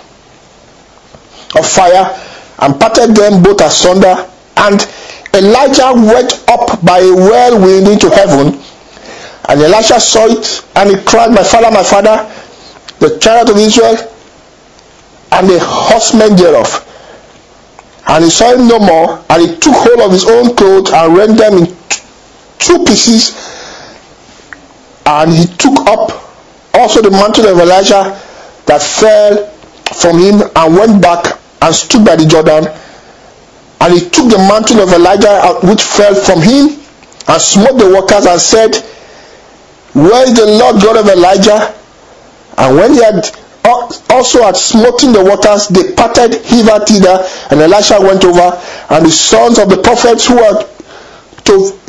of fire, and parted them both asunder. And Elijah went up by a whirlwind into heaven. And Elisha saw it, and he cried, My father, the chariot of Israel, and the horsemen thereof. And he saw him no more, and he took hold of his own clothes and rent them in two pieces. And he took up also the mantle of Elijah that fell from him, and went back and stood by the Jordan. And he took the mantle of Elijah which fell from him, and smote the waters, and said, Where is the Lord God of Elijah? And when he had also had smoten the waters, they parted hither thither, and Elisha went over. And the sons of the prophets who were to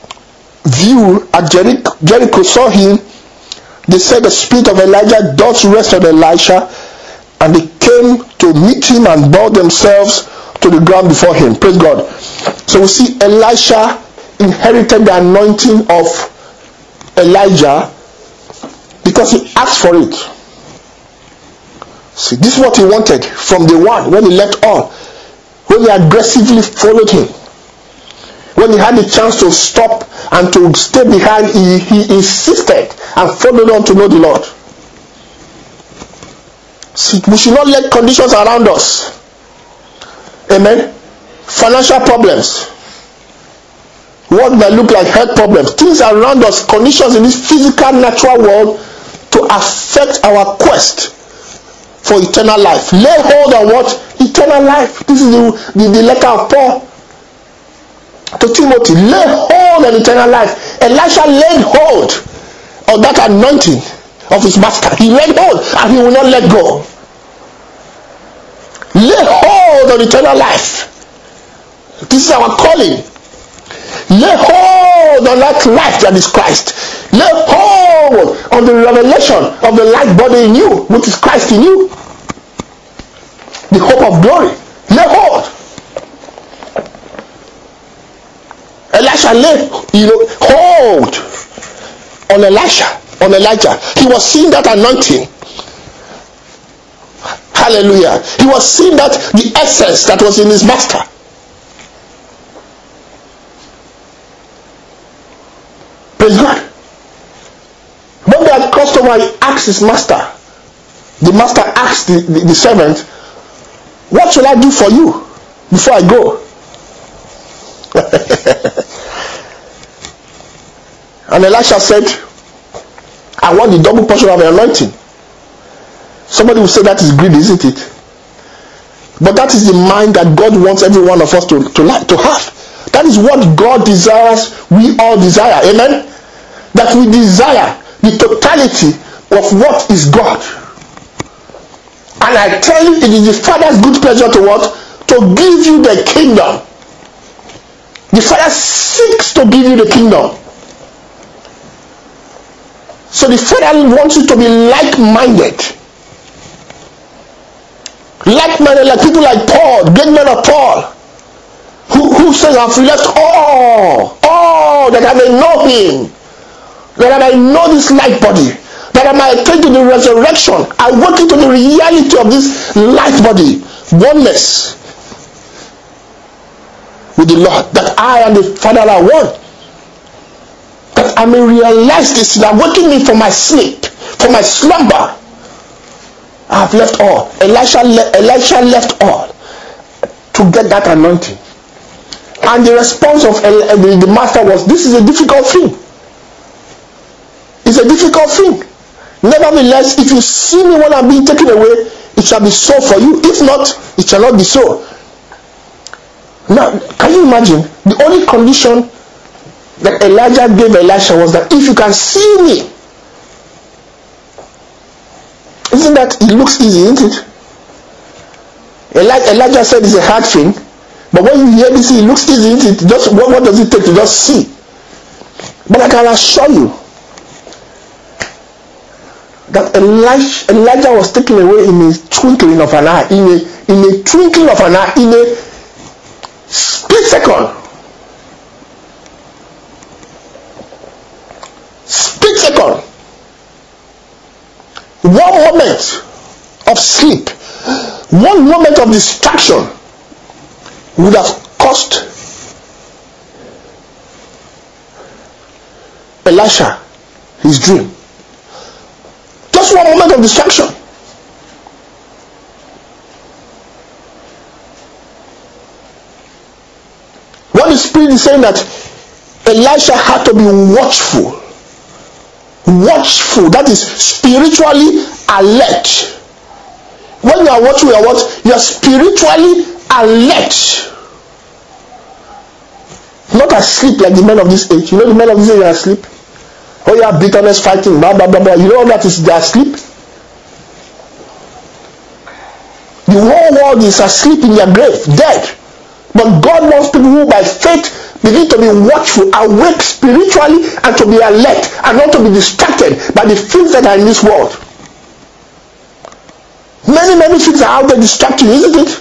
view at Jericho saw him. They said, The spirit of Elijah doth rest on Elisha. And they came to meet him and bowed themselves to the ground before him. Praise God. So we see Elisha inherited the anointing of Elijah because he asked for it. See, this is what he wanted from the one when he left all. When he aggressively followed him. When he had the chance to stop and to stay behind, he insisted and followed on to know the Lord. See, we should not let conditions around us. Amen. Financial problems. What might look like health problems. Things around us, conditions in this physical, natural world to affect our quest for eternal life. Lay hold on what? Eternal life. This is the letter of Paul to Timothy. Lay hold on eternal life. Elisha laid hold of that anointing of his master. He laid hold and he will not let go. Lay hold on eternal life. This is our calling. Lay hold on that life that is Christ. Lay hold on the revelation of the light body in you, which is Christ in you. The hope of glory. Lay hold. Elisha laid hold on Elijah. He was seeing that anointing. Hallelujah. He was seeing that the essence that was in his master. Praise God. When they had crossed over, he asked his master. The master asked the servant, What shall I do for you before I go? And Elisha said, I want the double portion of the anointing. Somebody will say that is greed, isn't it? But that is the mind that God wants every one of us to have. That is what God desires, we all desire. Amen? That we desire the totality of what is God. And I tell you, it is the Father's good pleasure to what? to give you the kingdom. The Father seeks to give you the kingdom. So the Father wants you to be like-minded. Like-minded, like people like Paul, great men of Paul, who says, I've left all that I may know him, that I may know this light body, that I might attain to the resurrection, awaken to the reality of this light body, oneness with the Lord, that I and the Father are one, that I may realize this, awaken me from my sleep, from my slumber. I have left all. Elisha left all to get that anointing. And the response of the master was, this is a difficult thing. It's a difficult thing. Nevertheless, if you see me when I'm being taken away, it shall be so for you. If not, it shall not be so. Now, can you imagine? The only condition that Elijah gave Elisha was that if you can see me, isn't that, it looks easy, isn't it? Elijah said it's a hard thing, but when you hear this, it looks easy, isn't it? Just what does it take to just see? But I can assure you that Elijah was taken away in a twinkling of an eye, in a twinkling of an eye, in a split second. Split second. One moment of sleep, one moment of distraction would have cost Elisha his dream. Just one moment of distraction. What the Spirit is saying, that Elisha had to be watchful. Watchful, that is spiritually alert. When you are watchful, you are spiritually alert. Not asleep like the men of this age. You know the men of this age are asleep. Oh yeah, bitterness, fighting, blah blah blah blah. You know all that is, they are asleep. The whole world is asleep in their grave, dead. But God wants people who by faith begin to be watchful, awake spiritually, and to be alert, and not to be distracted by the things that are in this world. Many things are out there distracting, isn't it?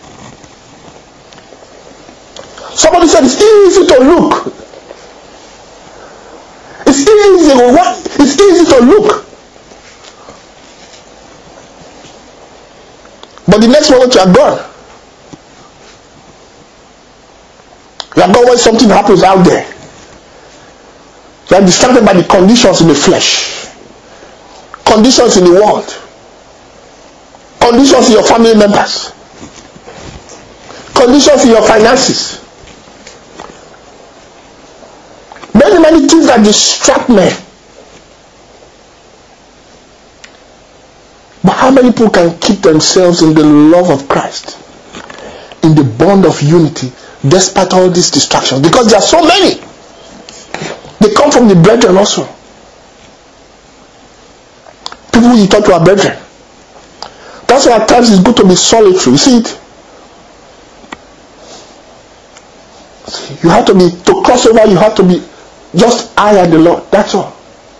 Somebody said it's easy to look. It's easy to look. But the next moment you are gone. You are gone when something happens out there. You are distracted by the conditions in the flesh, conditions in the world, conditions in your family members, conditions in your finances. Many things that distract men. But how many people can keep themselves in the love of Christ, in the bond of unity, despite all these distractions? Because there are so many. They come from the brethren also. People you talk to are brethren. That's why at times it's good to be solitary. You see it? You have to be, to cross over, you have to be just I and the Lord. That's all.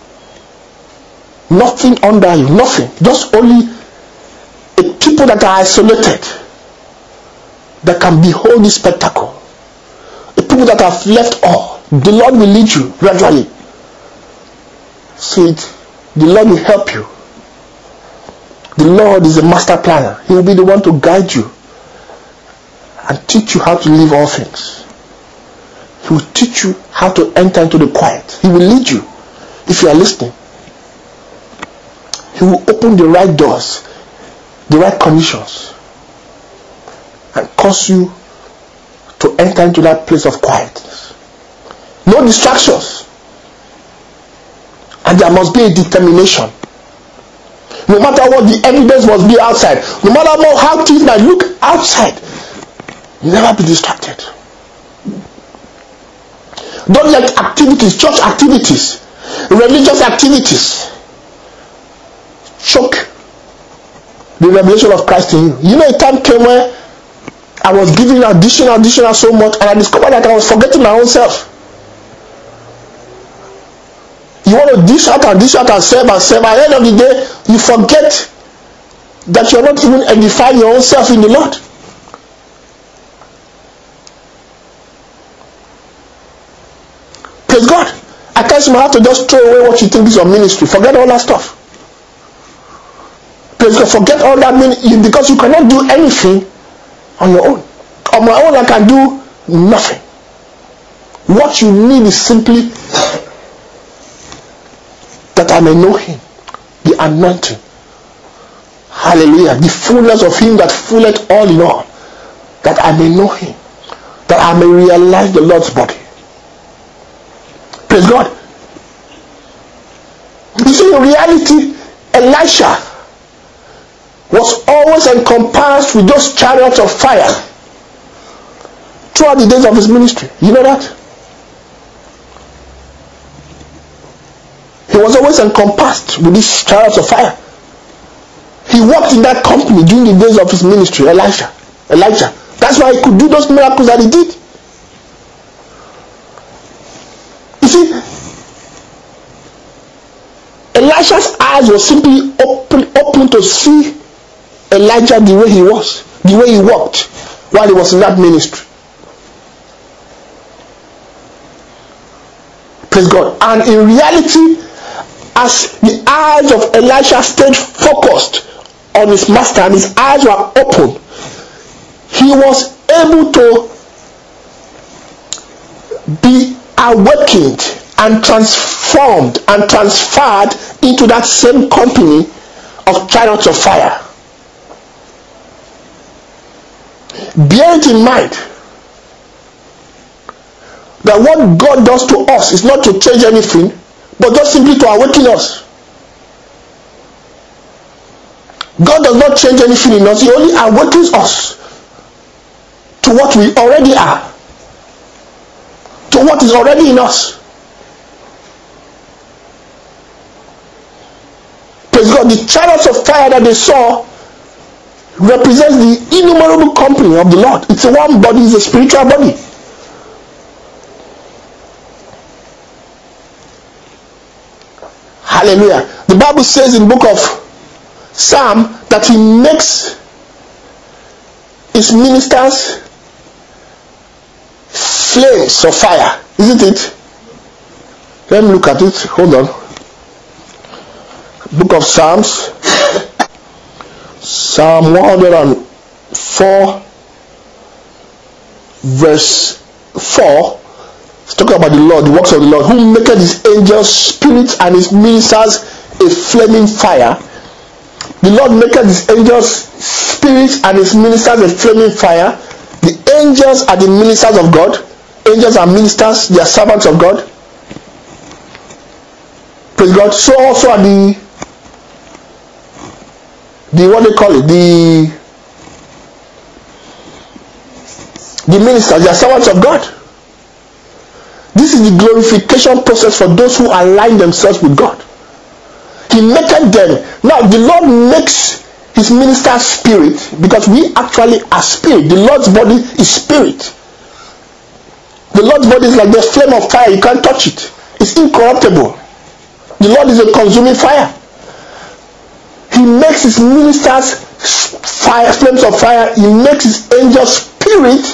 Nothing under you. Nothing. Just only a people that are isolated, that can behold this spectacle. A people that have left all. The Lord will lead you gradually. See it. The Lord will help you. The Lord is a master planner. He will be the one to guide you and teach you how to live all things. He will teach you how to enter into the quiet. He will lead you if you are listening. He will open the right doors, the right conditions, and cause you to enter into that place of quietness. No distractions. And there must be a determination. No matter what the evidence must be outside, no matter how things might look outside, never be distracted. Don't let activities, church activities, religious activities choke the revelation of Christ in you. You know, a time came where I was giving additional so much, and I discovered that I was forgetting my own self. You want to dish out and serve. At the end of the day, you forget that you're not even edifying your own self in the Lord. Praise God. At times you have to just throw away what you think is your ministry. Forget all that stuff. Praise God. Forget all that ministry, because you cannot do anything on your own. On my own, I can do nothing. What you need is simply that I may know Him, the anointing. Hallelujah. The fullness of Him that filleth all in all. That I may know Him. That I may realize the Lord's body. Praise God. You see, in reality, Elisha was always encompassed with those chariots of fire throughout the days of his ministry. You know that? He was always encompassed with these chariots of fire. He worked in that company during the days of his ministry, Elijah. That's why he could do those miracles that he did. You see, Elisha's eyes were simply open to see Elijah the way he was, the way he walked while he was in that ministry. Praise God. And in reality, as the eyes of Elisha stayed focused on his master and his eyes were open, he was able to be awakened and transformed and transferred into that same company of chariots of fire. Bear it in mind that what God does to us is not to change anything, but just simply to awaken us. God does not change anything in us. He only awakens us to what we already are, to what is already in us. Praise God. The chariots of fire that they saw represents the innumerable company of the Lord. It's a one body, it's a spiritual body. Hallelujah. The Bible says in the book of Psalm that he makes his ministers flames of fire. Isn't it? Let me look at it. Hold on. Book of Psalms. Psalm 104 verse 4. It's talking about the Lord, the works of the Lord, who maketh his angels spirits and his ministers a flaming fire. The Lord maketh his angels spirits and his ministers a flaming fire. The angels are the ministers of God. Angels are ministers, they are servants of God. Praise God. So also are the what they call it, the ministers, they are servants of God. This is the glorification process for those who align themselves with God. He maketh them. Now the Lord makes his ministers spirit, because we actually are spirit. The Lord's body is spirit. The Lord's body is like the flame of fire. You can't touch it. It's incorruptible. The Lord is a consuming fire. He makes his ministers fire, flames of fire. He makes his angels spirit.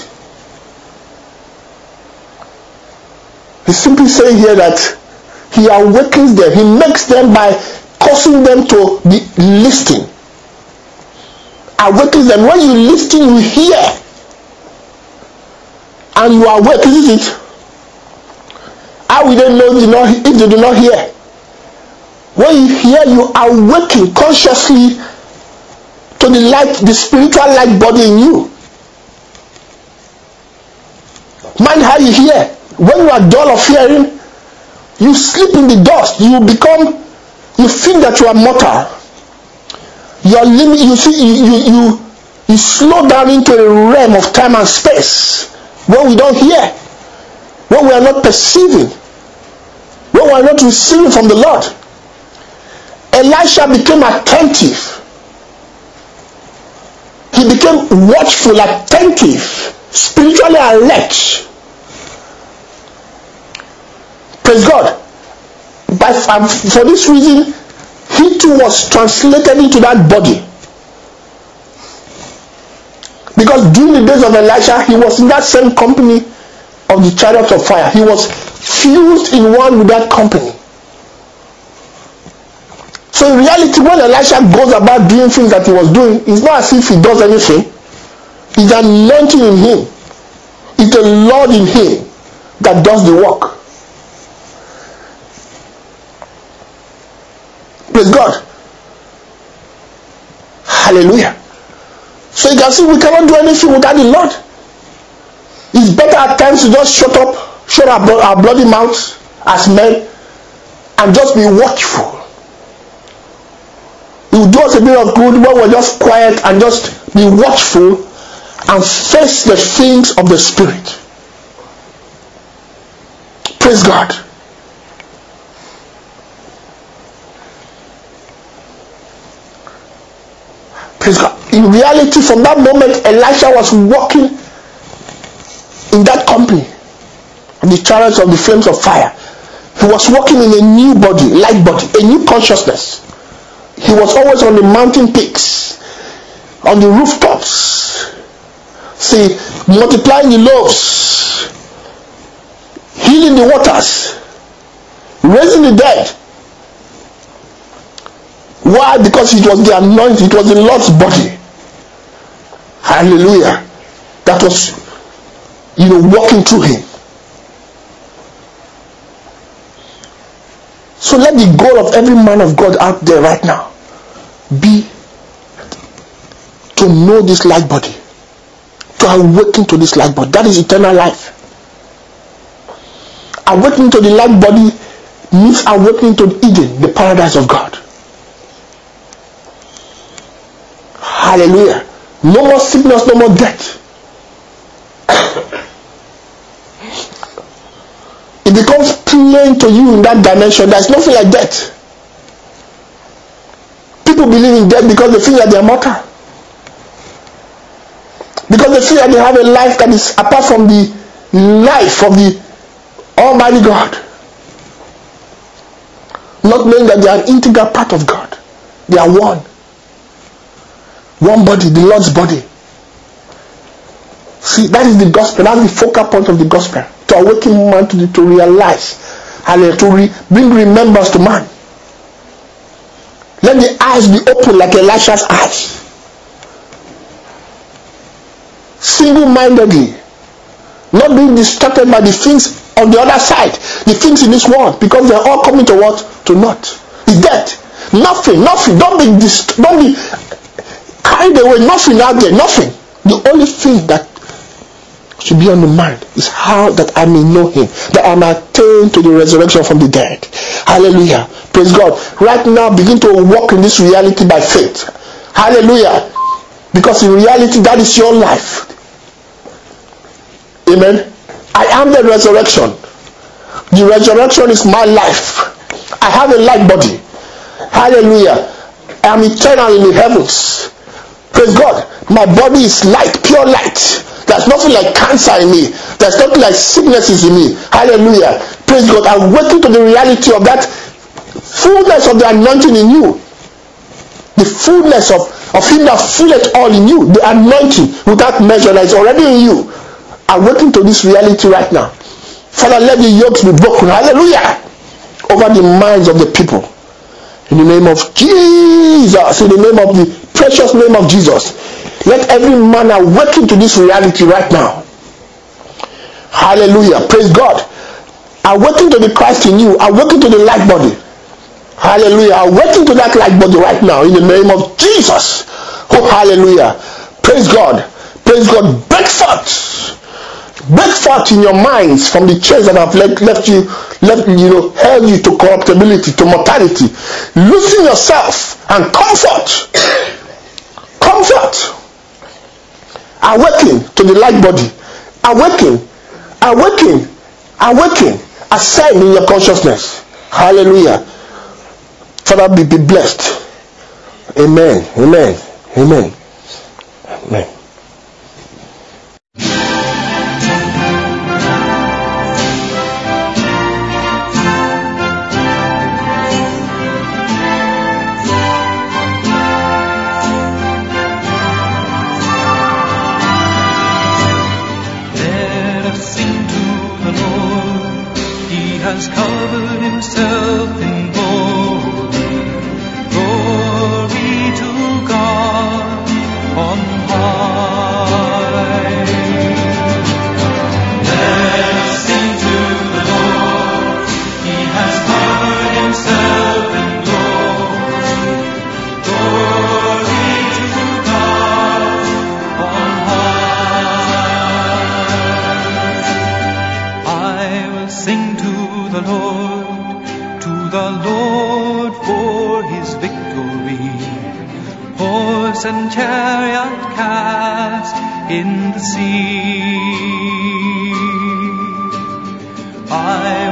He's simply saying here that he awakens them. He makes them by causing them to be listening. Awakens them. When you listen, you hear. And you are awake, isn't it? How will they know if they do not hear? When you hear, you awaken consciously to the light, the spiritual light body in you. Mind how you hear. When you are dull of hearing, you sleep in the dust. You think that you are mortal. You slow down into a realm of time and space when we don't hear, when we are not perceiving, when we are not receiving from the Lord. Elisha became attentive. He became watchful, attentive, spiritually alert. Praise God. For this reason, he too was translated into that body. Because during the days of Elisha, he was in that same company of the chariots of fire. He was fused in one with that company. So in reality, when Elisha goes about doing things that he was doing, it's not as if he does anything. It's an anointing in him. It's the Lord in him that does the work. Praise God. Hallelujah. So you can see we cannot do anything without the Lord. It's better at times to just shut our bloody mouths as men and just be watchful. It will do us a bit of good when we're just quiet and just be watchful and face the things of the Spirit. Praise God. Praise God. In reality, from that moment, Elisha was walking in that company of the chariots of the flames of fire. He was walking in a new body, light body, a new consciousness. He was always on the mountain peaks, on the rooftops. See, multiplying the loaves, healing the waters, raising the dead. Why? Because it was the anointing, it was the Lord's body. Hallelujah. That was, walking through him. So let the goal of every man of God out there right now be to know this light body, to awaken to this light body. That is eternal life. Awakening to the light body means awakening to Eden, the paradise of God. Hallelujah. No more sickness, no more death. It becomes plain to you in that dimension. There's nothing like death. People believe in death because they feel that they are mortal. Because they feel that they have a life that is apart from the life of the Almighty God. Not knowing that they are an integral part of God. They are one. One body, the Lord's body. See, that is the gospel. That's the focal point of the gospel. To awaken man to realize and to bring remembrance to man. Let the eyes be open like Elisha's eyes. Single-mindedly. Not being distracted by the things on the other side. The things in this world. Because they're all coming to what? To naught. It's dead. Nothing. Don't be carried away. Nothing out there. Nothing. The only thing that should be on the mind is how that I may know him, that I may attain to the resurrection from the dead. Hallelujah. Praise God. Right now, begin to walk in this reality by faith. Hallelujah. Because in reality, that is your life. Amen. I am the resurrection. The resurrection is my life. I have a light body. Hallelujah. I am eternal in the heavens. Praise God. My body is light, pure light. There's nothing like cancer in me. There's nothing like sicknesses in me. Hallelujah. Praise God. I'm waiting to the reality of that fullness of the anointing in you. The fullness of him that filleth all in you. The anointing without measure that is already in you. I'm waiting to this reality right now. Father, let the yokes be broken. Hallelujah. Over the minds of the people. In the name of Jesus. In the name of the precious name of Jesus. Let every man awaken to this reality right now. Hallelujah. Praise God. Awaken to the Christ in you. Awaken to the light body. Hallelujah. Awaken to that light body right now in the name of Jesus. Oh, hallelujah. Praise God. Praise God. Break forth. Break forth in your minds from the chains that have held you to corruptibility, to mortality. Loosen yourself and comfort. Comfort. Awaken to the light body. Awaken. Awaken. Awaken. Ascend in your consciousness. Hallelujah. Father, be blessed. Amen. Amen. Amen. Amen. Has covered himself in glory, glory to God on high. Let us sing to the Lord, He has covered himself in glory, glory to God on high. I will sing to the Lord for his victory. Horse and chariot cast in the sea. I